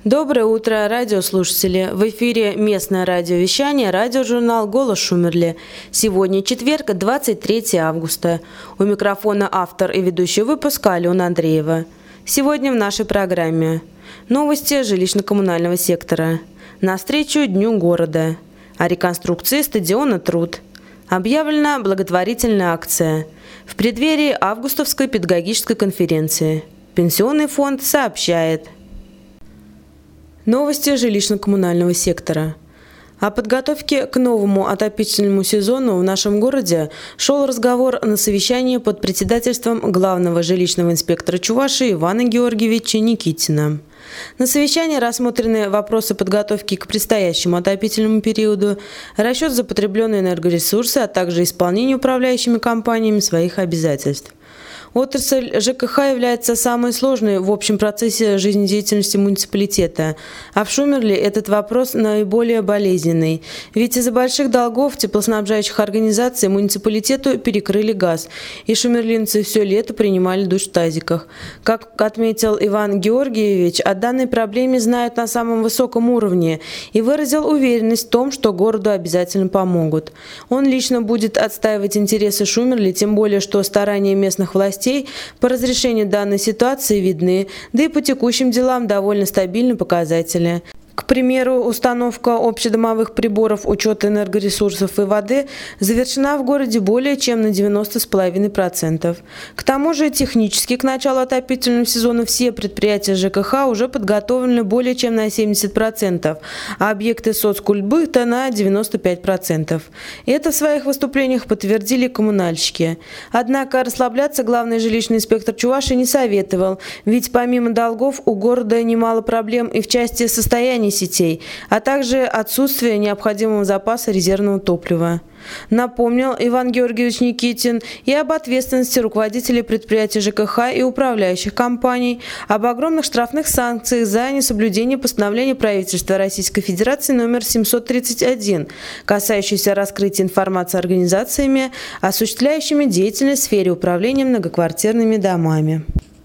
Доброе утро, радиослушатели! В эфире местное радиовещание, радиожурнал «Голос Шумерли». Сегодня четверг, 23 августа. У микрофона автор и ведущий выпуска Алена Андреева. Сегодня в нашей программе новости жилищно-коммунального сектора, навстречу Дню города, о реконструкции стадиона «Труд». Объявлена благотворительная акция в преддверии августовской педагогической конференции. Пенсионный фонд сообщает. Новости жилищно-коммунального сектора. О подготовке к новому отопительному сезону в нашем городе шел разговор на совещании под председательством главного жилищного инспектора Чувашии Ивана Георгиевича Никитина. На совещании рассмотрены вопросы подготовки к предстоящему отопительному периоду, расчет за потребленные энергоресурсы, а также исполнение управляющими компаниями своих обязательств. Отрасль ЖКХ является самой сложной в общем процессе жизнедеятельности муниципалитета, а в Шумерле этот вопрос наиболее болезненный. Ведь из-за больших долгов теплоснабжающих организаций муниципалитету перекрыли газ, и шумерлинцы все лето принимали душ в тазиках. Как отметил Иван Георгиевич, о данной проблеме знают на самом высоком уровне и выразил уверенность в том, что городу обязательно помогут. Он лично будет отстаивать интересы Шумерли, тем более, что старания местных властей по разрешению данной ситуации видны, да и по текущим делам довольно стабильны показатели. К примеру, установка общедомовых приборов учета энергоресурсов и воды завершена в городе более чем на 90,5%. К тому же технически к началу отопительного сезона все предприятия ЖКХ уже подготовлены более чем на 70%, а объекты соцкультбыта на 95%. Это в своих выступлениях подтвердили коммунальщики. Однако расслабляться главный жилищный инспектор Чувашии не советовал, ведь помимо долгов у города немало проблем и в части состояния сетей, а также отсутствие необходимого запаса резервного топлива. Напомнил Иван Георгиевич Никитин и об ответственности руководителей предприятий ЖКХ и управляющих компаний, об огромных штрафных санкциях за несоблюдение постановления правительства Российской Федерации номер 731, касающейся раскрытия информации организациями, осуществляющими деятельность в сфере управления многоквартирными домами.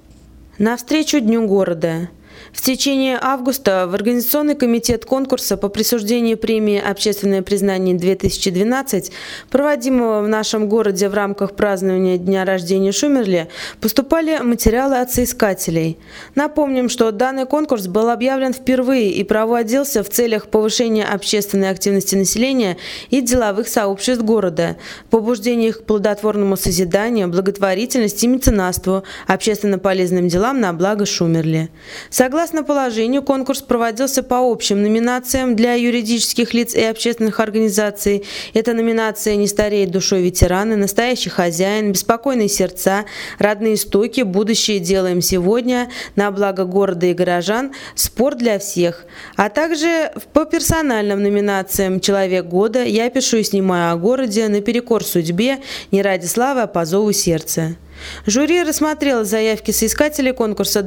Навстречу Дню города. В течение августа в Организационный комитет конкурса по присуждению премии «Общественное признание-2012», проводимого в нашем городе в рамках празднования Дня рождения Шумерли, поступали материалы от соискателей. Напомним, что данный конкурс был объявлен впервые и проводился в целях повышения общественной активности населения и деловых сообществ города, побуждения их к плодотворному созиданию, благотворительности и меценатству, общественно полезным делам на благо Шумерли. Согласно положению, конкурс проводился по общим номинациям для юридических лиц и общественных организаций. Это номинации «Не стареет душой ветераны», «Настоящий хозяин», «Беспокойные сердца», «Родные стоки», «Будущее делаем сегодня», «На благо города и горожан», «Спорт для всех», а также по персональным номинациям «Человек года», «Я пишу и снимаю о городе», «Наперекор судьбе», «Не ради славы, а по зову сердца». Жюри рассмотрело заявки соискателей конкурса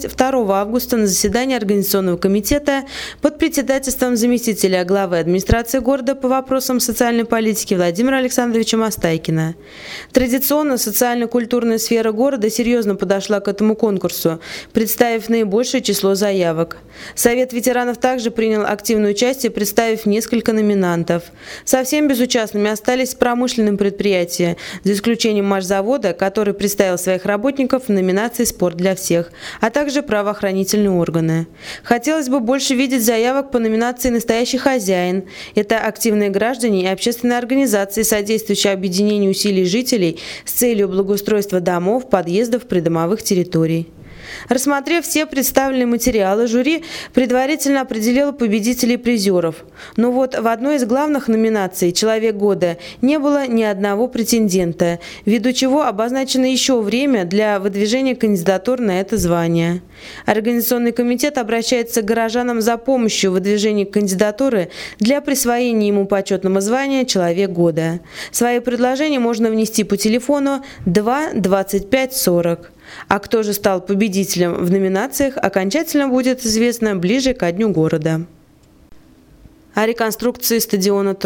22 августа на заседании Организационного комитета под председательством заместителя главы администрации города по вопросам социальной политики Владимира Александровича Мастайкина. Традиционно социально-культурная сфера города серьезно подошла к этому конкурсу, представив наибольшее число заявок. Совет ветеранов также принял активное участие, представив несколько номинантов. Совсем безучастными остались промышленные предприятия, за исключением машзавода, который представил своих работников в номинации «Спорт для всех», а также правоохранительные органы. Хотелось бы больше видеть заявок по номинации «Настоящий хозяин». Это активные граждане и общественные организации, содействующие объединению усилий жителей с целью благоустройства домов, подъездов, придомовых территорий. Рассмотрев все представленные материалы, жюри предварительно определило победителей и призеров. Но вот в одной из главных номинаций «Человек года» не было ни одного претендента, ввиду чего обозначено еще время для выдвижения кандидатур на это звание. Организационный комитет обращается к горожанам за помощью в выдвижении кандидатуры для присвоения ему почетного звания «Человек года». Свои предложения можно внести по телефону 2 25 40. А кто же стал победителем в номинациях, окончательно будет известно ближе ко Дню города. О реконструкции стадиона «Труд».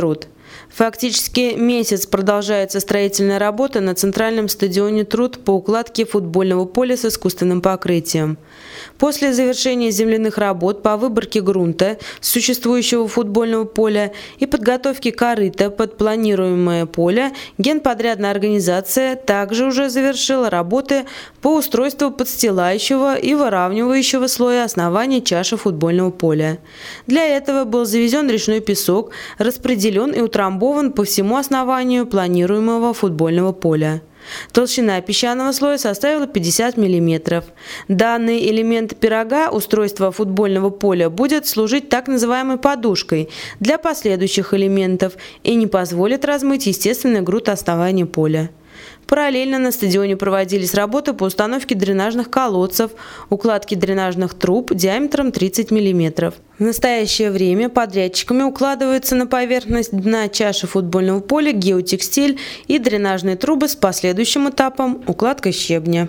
Фактически месяц продолжается строительная работа на центральном стадионе «Труд» по укладке футбольного поля с искусственным покрытием. После завершения земляных работ по выборке грунта с существующего футбольного поля и подготовки корыта под планируемое поле, генподрядная организация также уже завершила работы по устройству подстилающего и выравнивающего слоя основания чаши футбольного поля. Для этого был завезен речной песок, распределен и утрамбован по всему основанию планируемого футбольного поля. Толщина песчаного слоя составила 50 мм. Данный элемент пирога устройства футбольного поля будет служить так называемой подушкой для последующих элементов и не позволит размыть естественный грунт основания поля. Параллельно на стадионе проводились работы по установке дренажных колодцев, укладке дренажных труб диаметром 30 мм. В настоящее время подрядчиками укладываются на поверхность дна чаши футбольного поля геотекстиль и дренажные трубы с последующим этапом – укладка щебня.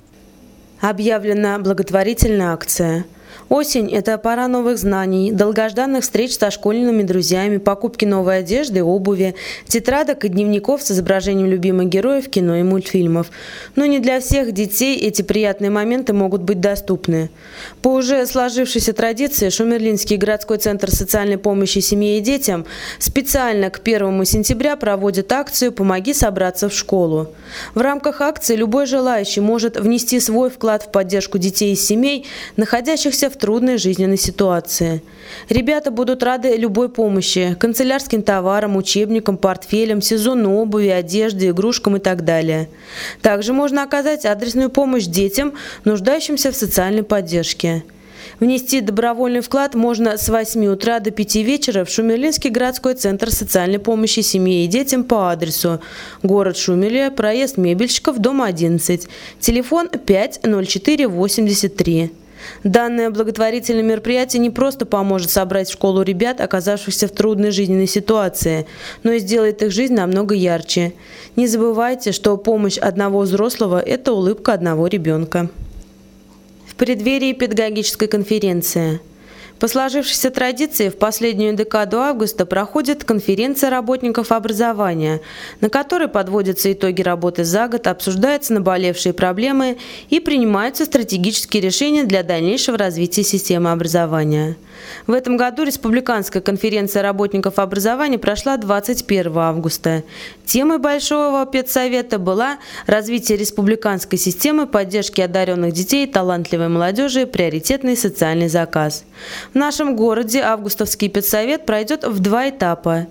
Объявлена благотворительная акция. Осень – это пора новых знаний, долгожданных встреч со школьными друзьями, покупки новой одежды и обуви, тетрадок и дневников с изображением любимых героев кино и мультфильмов. Но не для всех детей эти приятные моменты могут быть доступны. По уже сложившейся традиции Шумерлинский городской центр социальной помощи семье и детям специально к 1 сентября проводит акцию «Помоги собраться в школу». В рамках акции любой желающий может внести свой вклад в поддержку детей из семей, находящихся в трудной жизненной ситуации. Ребята будут рады любой помощи – канцелярским товарам, учебникам, портфелям, сезонной обуви, одежде, игрушкам и так далее. Также можно оказать адресную помощь детям, нуждающимся в социальной поддержке. Внести добровольный вклад можно с 8 утра до 5 вечера в Шумерлинский городской центр социальной помощи семье и детям по адресу: город Шумеле, проезд Мебельщиков, дом 11, телефон 50483. Данное благотворительное мероприятие не просто поможет собрать в школу ребят, оказавшихся в трудной жизненной ситуации, но и сделает их жизнь намного ярче. Не забывайте, что помощь одного взрослого – это улыбка одного ребенка. В преддверии педагогической конференции. По сложившейся традиции в последнюю декаду августа проходит конференция работников образования, на которой подводятся итоги работы за год, обсуждаются наболевшие проблемы и принимаются стратегические решения для дальнейшего развития системы образования. В этом году Республиканская конференция работников образования прошла 21 августа. Темой Большого педсовета была развитие республиканской системы поддержки одаренных детей и талантливой молодежи, приоритетный социальный заказ. В нашем городе августовский педсовет пройдет в 2 этапа.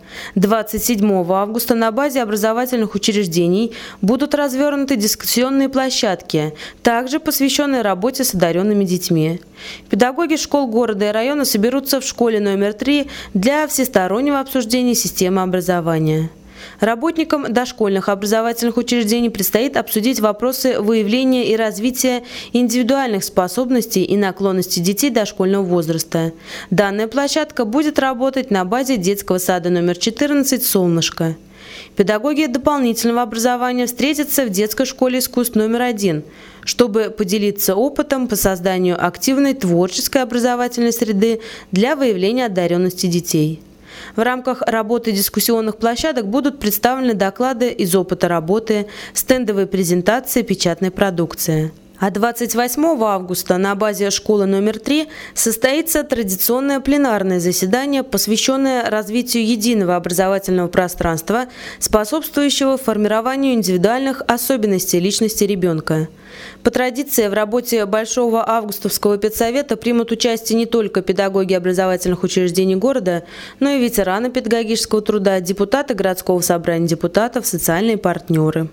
27 августа на базе образовательных учреждений будут развернуты дискуссионные площадки, также посвященные работе с одаренными детьми. Педагоги школ города и района соберутся в школе номер 3 для всестороннего обсуждения системы образования. Работникам дошкольных образовательных учреждений предстоит обсудить вопросы выявления и развития индивидуальных способностей и наклонностей детей дошкольного возраста. Данная площадка будет работать на базе детского сада номер 14 «Солнышко». Педагоги дополнительного образования встретятся в детской школе искусств номер 1, чтобы поделиться опытом по созданию активной творческой образовательной среды для выявления одаренности детей. В рамках работы дискуссионных площадок будут представлены доклады из опыта работы, стендовые презентации, печатной продукции. А 28 августа на базе школы номер 3 состоится традиционное пленарное заседание, посвященное развитию единого образовательного пространства, способствующего формированию индивидуальных особенностей личности ребенка. По традиции в работе Большого августовского педсовета примут участие не только педагоги образовательных учреждений города, но и ветераны педагогического труда, депутаты городского собрания депутатов, социальные партнеры.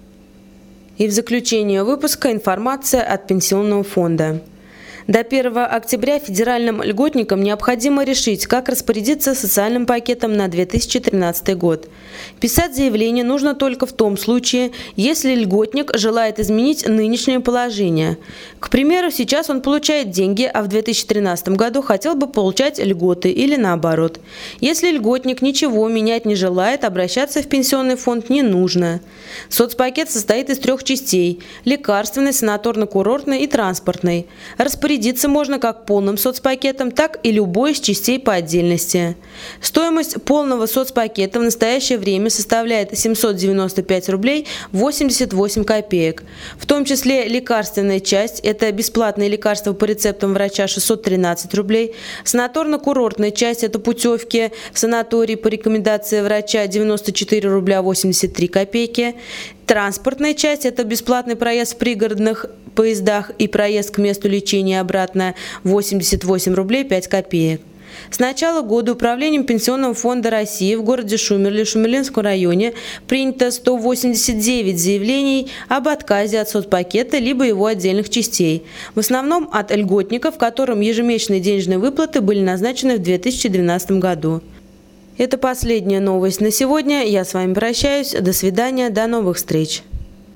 И в заключение выпуска информация от Пенсионного фонда. До 1 октября федеральным льготникам необходимо решить, как распорядиться социальным пакетом на 2013 год. Писать заявление нужно только в том случае, если льготник желает изменить нынешнее положение. К примеру, сейчас он получает деньги, а в 2013 году хотел бы получать льготы или наоборот. Если льготник ничего менять не желает, обращаться в Пенсионный фонд не нужно. Соцпакет состоит из 3 частей – лекарственной, санаторно-курортной и транспортной. Распорядиться распорядиться можно как полным соцпакетом, так и любой из частей по отдельности. Стоимость полного соцпакета в настоящее время составляет 795 рублей 88 копеек. В том числе лекарственная часть – это бесплатные лекарства по рецептам врача 613 рублей, санаторно-курортная часть – это путевки в санаторий по рекомендации врача 94 рубля 83 копейки, транспортная часть – это бесплатный проезд в пригородных поездах и проезд к месту лечения и обратно 88 рублей 5 копеек. С начала года Управлением Пенсионного фонда России в городе Шумерли, Шумерлинском районе принято 189 заявлений об отказе от соцпакета либо его отдельных частей. В основном от льготников, которым ежемесячные денежные выплаты были назначены в 2012 году. Это последняя новость на сегодня. Я с вами прощаюсь. До свидания. До новых встреч.